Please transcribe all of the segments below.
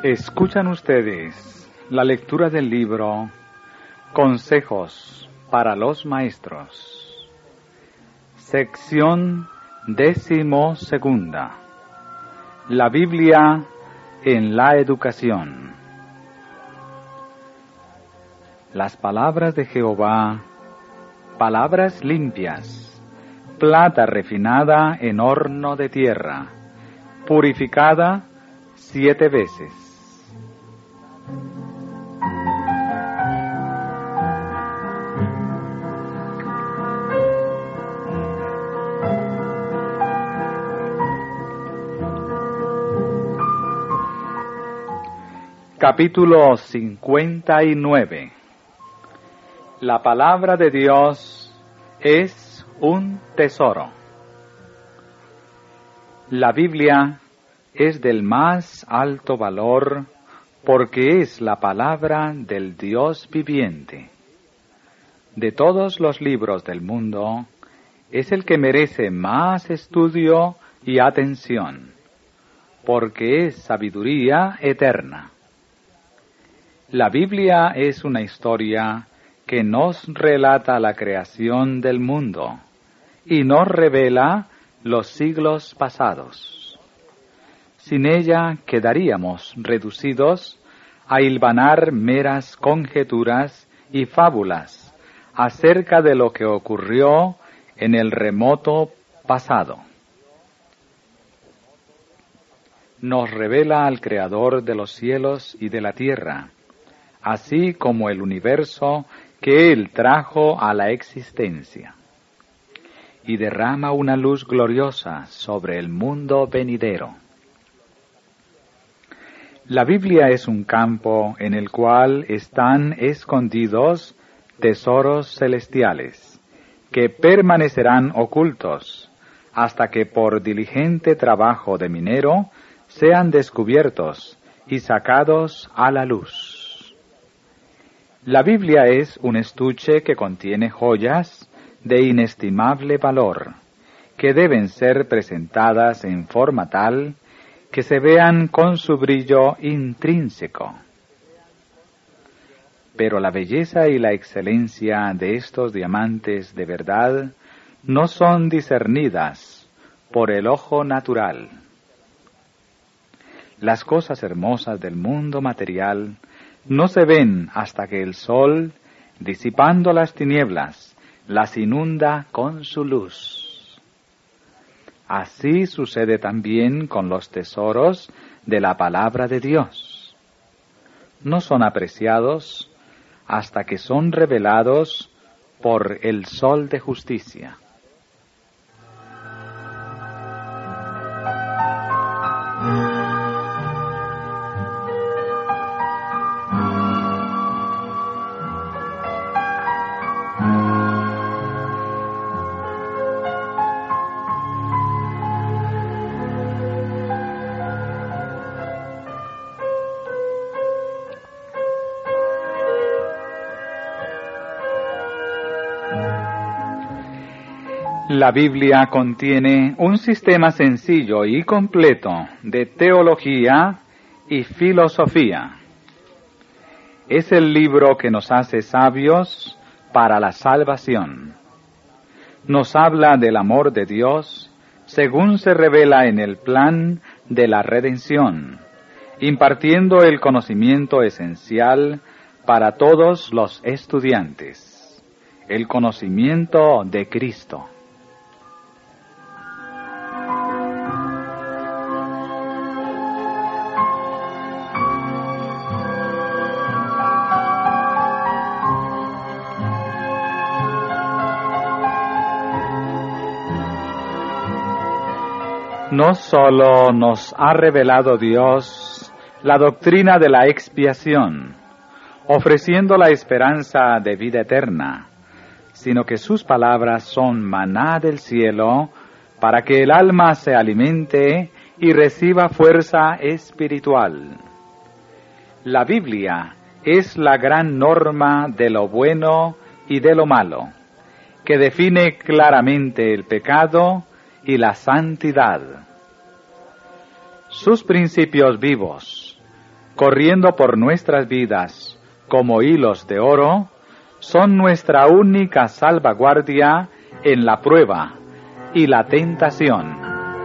Escuchan ustedes la lectura del libro Consejos para los Maestros, sección 12, la Biblia en la educación. Las palabras de Jehová, palabras limpias, plata refinada en horno de tierra, purificada 7 veces. Capítulo 59. La palabra de Dios es un tesoro. La Biblia es del más alto valor porque es la palabra del Dios viviente. De todos los libros del mundo, es el que merece más estudio y atención, porque es sabiduría eterna. La Biblia es una historia que nos relata la creación del mundo y nos revela los siglos pasados. Sin ella quedaríamos reducidos a hilvanar meras conjeturas y fábulas acerca de lo que ocurrió en el remoto pasado. Nos revela al Creador de los cielos y de la tierra, así como el universo que Él trajo a la existencia, y derrama una luz gloriosa sobre el mundo venidero. La Biblia es un campo en el cual están escondidos tesoros celestiales, que permanecerán ocultos hasta que por diligente trabajo de minero sean descubiertos y sacados a la luz. La Biblia es un estuche que contiene joyas de inestimable valor, que deben ser presentadas en forma tal que se vean con su brillo intrínseco. Pero la belleza y la excelencia de estos diamantes de verdad no son discernidas por el ojo natural. Las cosas hermosas del mundo material no se ven hasta que el sol, disipando las tinieblas, las inunda con su luz. Así sucede también con los tesoros de la palabra de Dios. No son apreciados hasta que son revelados por el sol de justicia. La Biblia contiene un sistema sencillo y completo de teología y filosofía. Es el libro que nos hace sabios para la salvación. Nos habla del amor de Dios según se revela en el plan de la redención, impartiendo el conocimiento esencial para todos los estudiantes, el conocimiento de Cristo. No solo nos ha revelado Dios la doctrina de la expiación, ofreciendo la esperanza de vida eterna, sino que sus palabras son maná del cielo para que el alma se alimente y reciba fuerza espiritual. La Biblia es la gran norma de lo bueno y de lo malo, que define claramente el pecado y la santidad. Sus principios vivos corriendo por nuestras vidas como hilos de oro, son nuestra única salvaguardia en la prueba y la tentación.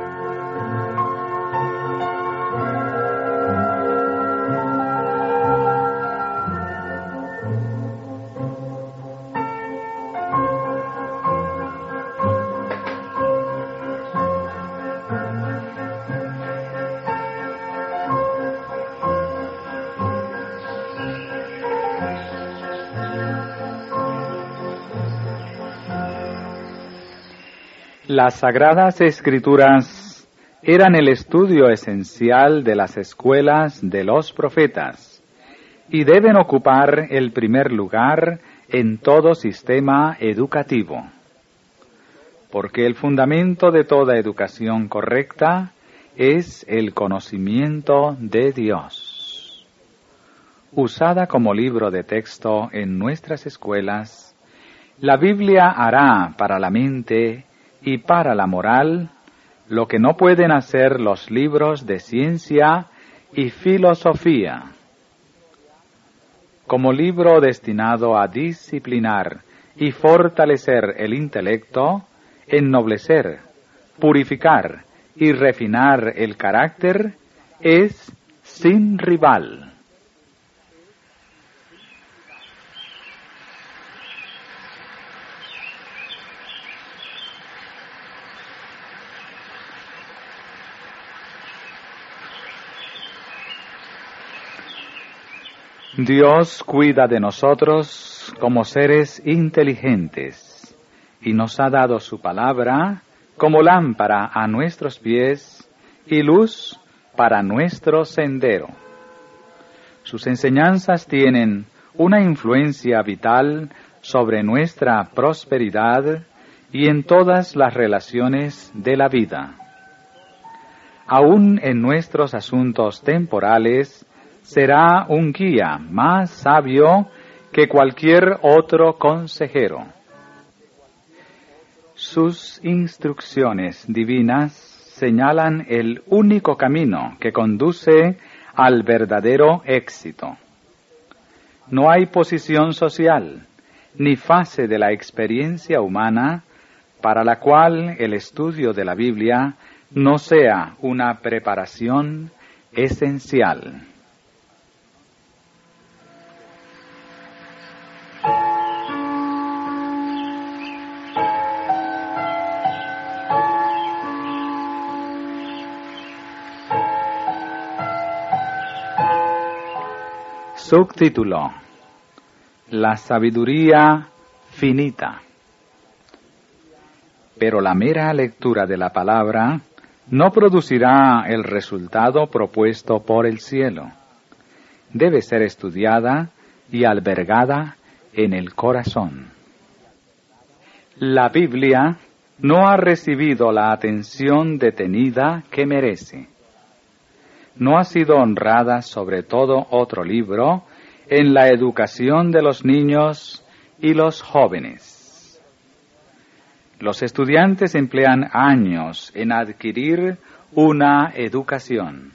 Las Sagradas Escrituras eran el estudio esencial de las escuelas de los profetas y deben ocupar el primer lugar en todo sistema educativo, porque el fundamento de toda educación correcta es el conocimiento de Dios. Usada como libro de texto en nuestras escuelas, la Biblia hará para la mente y para la moral lo que no pueden hacer los libros de ciencia y filosofía. Como libro destinado a disciplinar y fortalecer el intelecto, ennoblecer, purificar y refinar el carácter, es sin rival. Dios cuida de nosotros como seres inteligentes y nos ha dado su palabra como lámpara a nuestros pies y luz para nuestro sendero. Sus enseñanzas tienen una influencia vital sobre nuestra prosperidad y en todas las relaciones de la vida. Aún en nuestros asuntos temporales, será un guía más sabio que cualquier otro consejero. Sus instrucciones divinas señalan el único camino que conduce al verdadero éxito. No hay posición social ni fase de la experiencia humana para la cual el estudio de la Biblia no sea una preparación esencial. Subtítulo: La sabiduría finita. Pero la mera lectura de la palabra no producirá el resultado propuesto por el cielo. Debe ser estudiada y albergada en el corazón. La Biblia no ha recibido la atención detenida que merece. No ha sido honrada sobre todo otro libro en la educación de los niños y los jóvenes. Los estudiantes emplean años en adquirir una educación.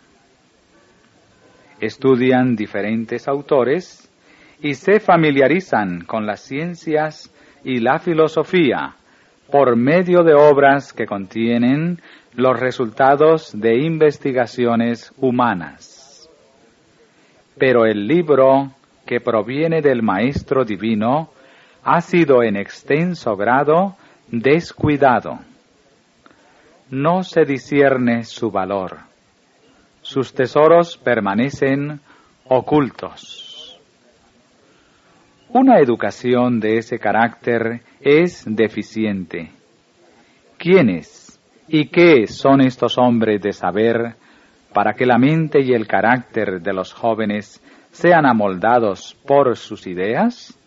Estudian diferentes autores y se familiarizan con las ciencias y la filosofía por medio de obras que contienen los resultados de investigaciones humanas. Pero el libro que proviene del Maestro Divino ha sido en extenso grado descuidado. No se discierne su valor. Sus tesoros permanecen ocultos. Una educación de ese carácter es deficiente. ¿Quiénes y qué son estos hombres de saber para que la mente y el carácter de los jóvenes sean amoldados por sus ideas?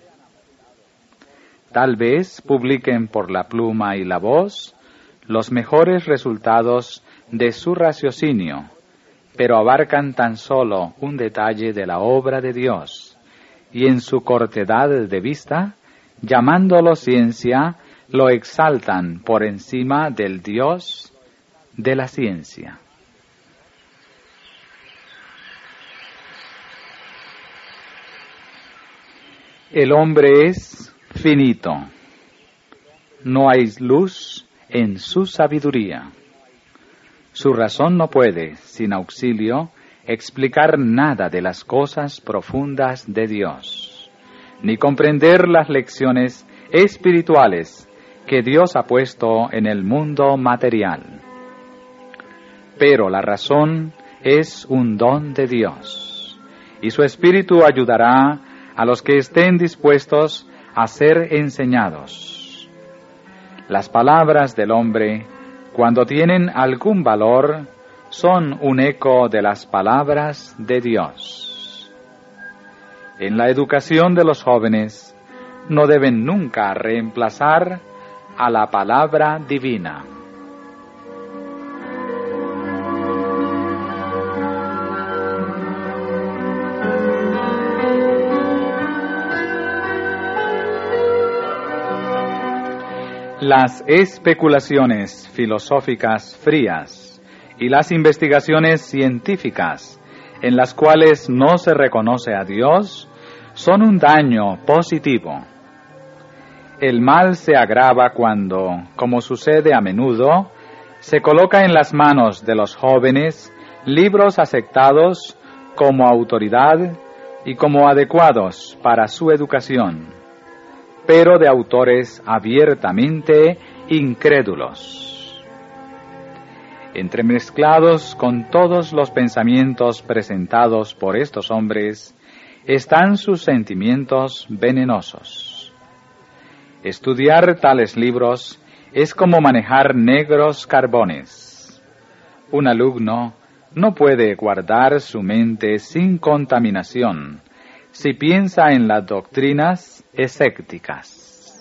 Tal vez publiquen por la pluma y la voz los mejores resultados de su raciocinio, pero abarcan tan solo un detalle de la obra de Dios, y en su cortedad de vista, llamándolo ciencia, lo exaltan por encima del Dios de la ciencia. El hombre es finito. No hay luz en su sabiduría. Su razón no puede, sin auxilio, explicar nada de las cosas profundas de Dios, ni comprender las lecciones espirituales que Dios ha puesto en el mundo material. Pero la razón es un don de Dios, y su Espíritu ayudará a los que estén dispuestos a ser enseñados. Las palabras del hombre, cuando tienen algún valor, son un eco de las palabras de Dios. En la educación de los jóvenes, no deben nunca reemplazar a la palabra divina. Las especulaciones filosóficas frías y las investigaciones científicas en las cuales no se reconoce a Dios son un daño positivo. El mal se agrava cuando, como sucede a menudo, se coloca en las manos de los jóvenes libros aceptados como autoridad y como adecuados para su educación, pero de autores abiertamente incrédulos. Entremezclados con todos los pensamientos presentados por estos hombres, están sus sentimientos venenosos. Estudiar tales libros es como manejar negros carbones. Un alumno no puede guardar su mente sin contaminación si piensa en las doctrinas escépticas.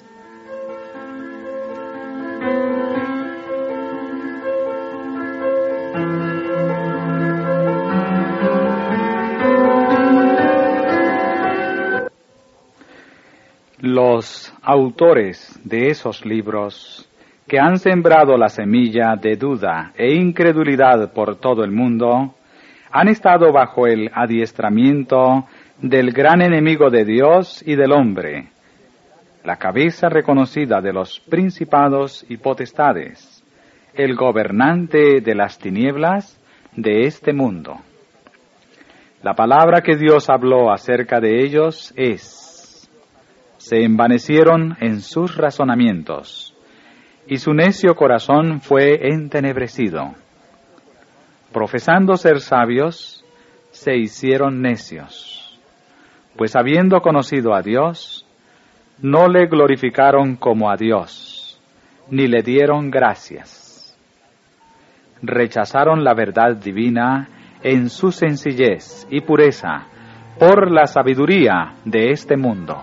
Los autores de esos libros, que han sembrado la semilla de duda e incredulidad por todo el mundo, han estado bajo el adiestramiento del gran enemigo de Dios y del hombre, la cabeza reconocida de los principados y potestades, el gobernante de las tinieblas de este mundo. La palabra que Dios habló acerca de ellos es: se envanecieron en sus razonamientos, y su necio corazón fue entenebrecido. Profesando ser sabios, se hicieron necios. Pues habiendo conocido a Dios, no le glorificaron como a Dios, ni le dieron gracias. Rechazaron la verdad divina en su sencillez y pureza por la sabiduría de este mundo.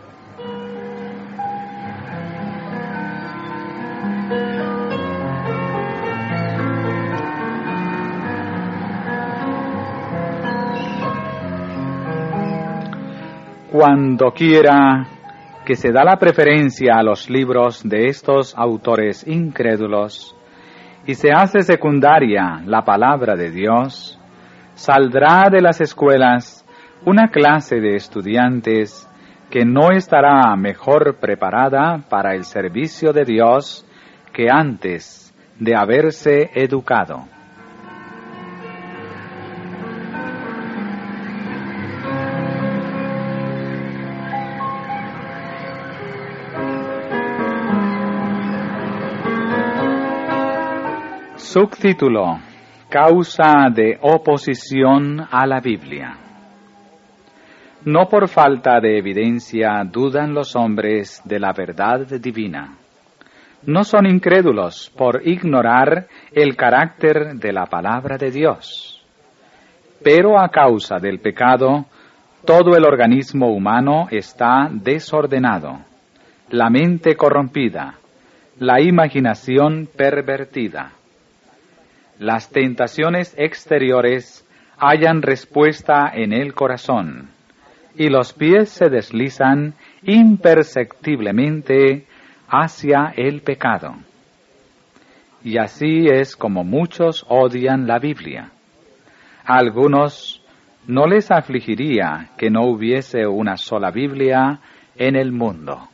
Cuando quiera que se da la preferencia a los libros de estos autores incrédulos y se hace secundaria la palabra de Dios, saldrá de las escuelas una clase de estudiantes que no estará mejor preparada para el servicio de Dios que antes de haberse educado. Subtítulo: Causa de oposición a la Biblia. No por falta de evidencia dudan los hombres de la verdad divina. No son incrédulos por ignorar el carácter de la palabra de Dios. Pero a causa del pecado, todo el organismo humano está desordenado, la mente corrompida, la imaginación pervertida. Las tentaciones exteriores hallan respuesta en el corazón, y los pies se deslizan imperceptiblemente hacia el pecado. Y así es como muchos odian la Biblia. Algunos no les afligiría que no hubiese una sola Biblia en el mundo.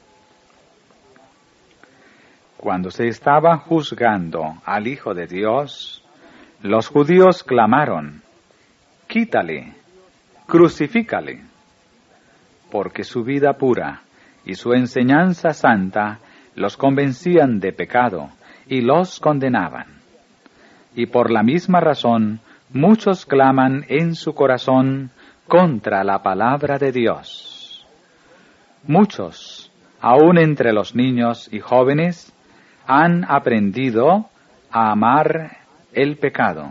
Cuando se estaba juzgando al Hijo de Dios, los judíos clamaron: «Quítale, crucifícale», porque su vida pura y su enseñanza santa los convencían de pecado y los condenaban. Y por la misma razón, muchos claman en su corazón contra la palabra de Dios. Muchos, aun entre los niños y jóvenes, han aprendido a amar el pecado.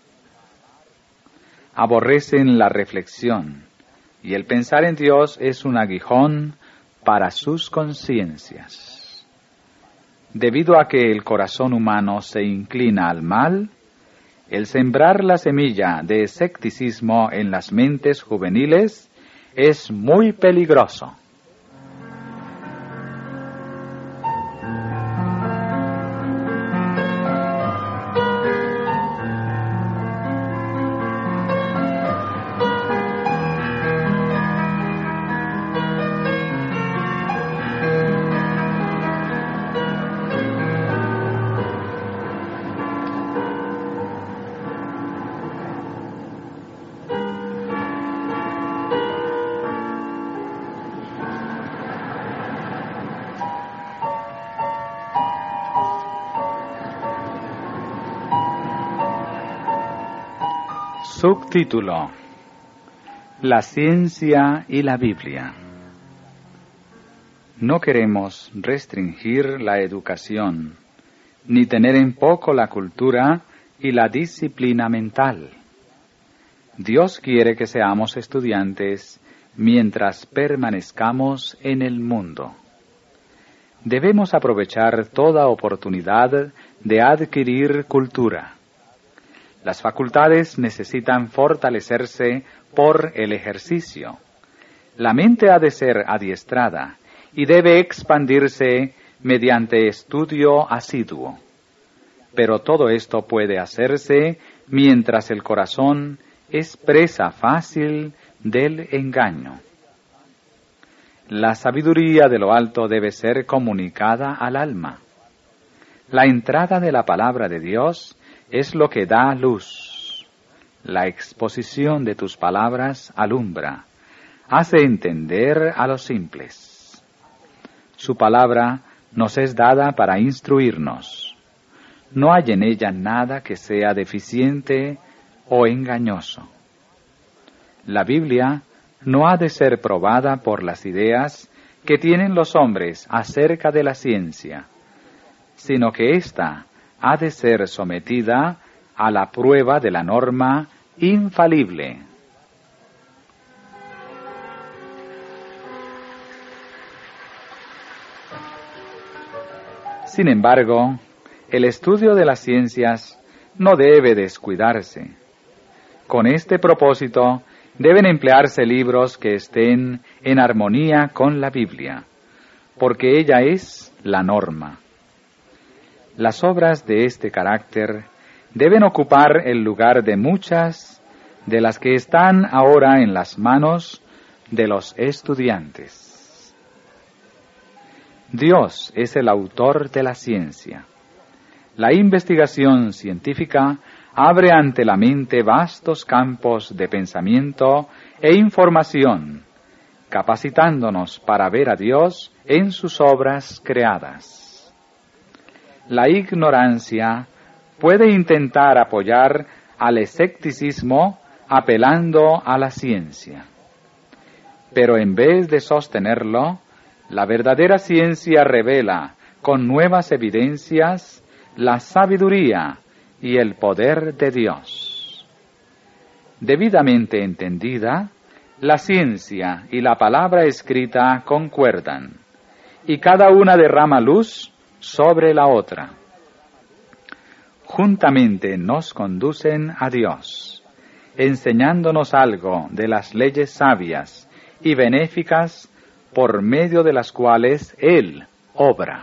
Aborrecen la reflexión, y el pensar en Dios es un aguijón para sus conciencias. Debido a que el corazón humano se inclina al mal, el sembrar la semilla de escepticismo en las mentes juveniles es muy peligroso. Subtítulo: La ciencia y la Biblia. No queremos restringir la educación, ni tener en poco la cultura y la disciplina mental. Dios quiere que seamos estudiantes mientras permanezcamos en el mundo. Debemos aprovechar toda oportunidad de adquirir cultura. Las facultades necesitan fortalecerse por el ejercicio. La mente ha de ser adiestrada y debe expandirse mediante estudio asiduo. Pero todo esto puede hacerse mientras el corazón es presa fácil del engaño. La sabiduría de lo alto debe ser comunicada al alma. La entrada de la palabra de Dios es lo que da luz. La exposición de tus palabras alumbra, hace entender a los simples. Su palabra nos es dada para instruirnos. No hay en ella nada que sea deficiente o engañoso. La Biblia no ha de ser probada por las ideas que tienen los hombres acerca de la ciencia, sino que ésta ha de ser sometida a la prueba de la norma infalible. Sin embargo, el estudio de las ciencias no debe descuidarse. Con este propósito, deben emplearse libros que estén en armonía con la Biblia, porque ella es la norma. Las obras de este carácter deben ocupar el lugar de muchas de las que están ahora en las manos de los estudiantes. Dios es el autor de la ciencia. La investigación científica abre ante la mente vastos campos de pensamiento e información, capacitándonos para ver a Dios en sus obras creadas. La ignorancia puede intentar apoyar al escepticismo apelando a la ciencia. Pero en vez de sostenerlo, la verdadera ciencia revela con nuevas evidencias la sabiduría y el poder de Dios. Debidamente entendida, la ciencia y la palabra escrita concuerdan, y cada una derrama luz sobre la otra. Juntamente nos conducen a Dios, enseñándonos algo de las leyes sabias y benéficas por medio de las cuales Él obra.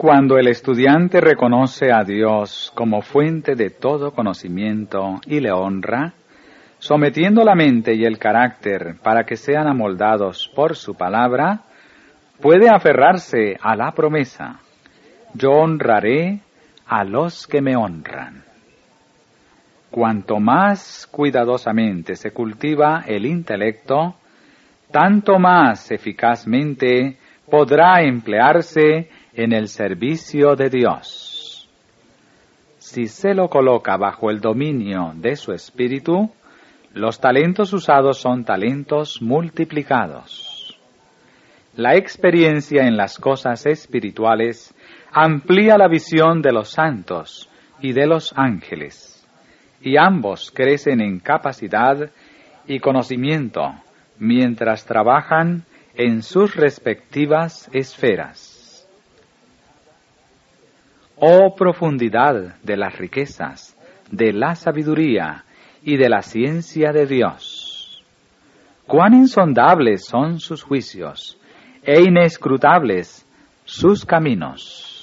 cuando el estudiante reconoce a Dios como fuente de todo conocimiento y le honra, sometiendo la mente y el carácter para que sean amoldados por su palabra, puede aferrarse a la promesa: yo honraré a los que me honran. Cuanto más cuidadosamente se cultiva el intelecto, tanto más eficazmente podrá emplearse en el servicio de Dios. Si se lo coloca bajo el dominio de su espíritu, los talentos usados son talentos multiplicados. La experiencia en las cosas espirituales amplía la visión de los santos y de los ángeles, y ambos crecen en capacidad y conocimiento mientras trabajan en sus respectivas esferas. Oh profundidad de las riquezas, de la sabiduría y de la ciencia de Dios. Cuán insondables son sus juicios e inescrutables sus caminos.